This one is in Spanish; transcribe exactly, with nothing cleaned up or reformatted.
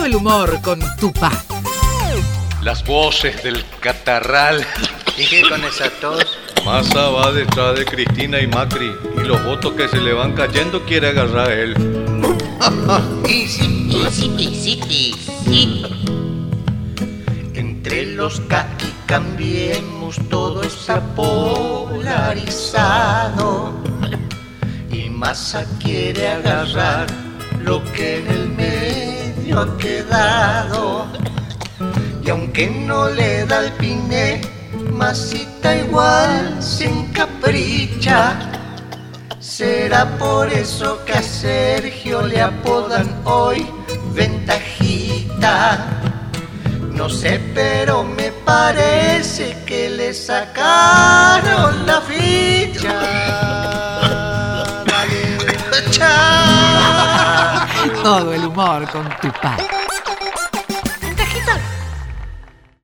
el humor con Tupac. Las voces del catarral. ¿Y qué con esa tos? Massa va detrás de Cristina y Macri y los votos que se le van cayendo quiere agarrar a él. Easy, easy, easy, easy. Entre los K y Cambiemos todo está polarizado y Massa quiere agarrar lo que en el medio ha quedado. Y aunque no le da el piné, Massita igual se encapricha. Será por eso que a Sergio le apodan hoy Ventajita. No sé, pero me parece que le sacaron la ficha. Vale. Chao. Todo el humor con Tupac.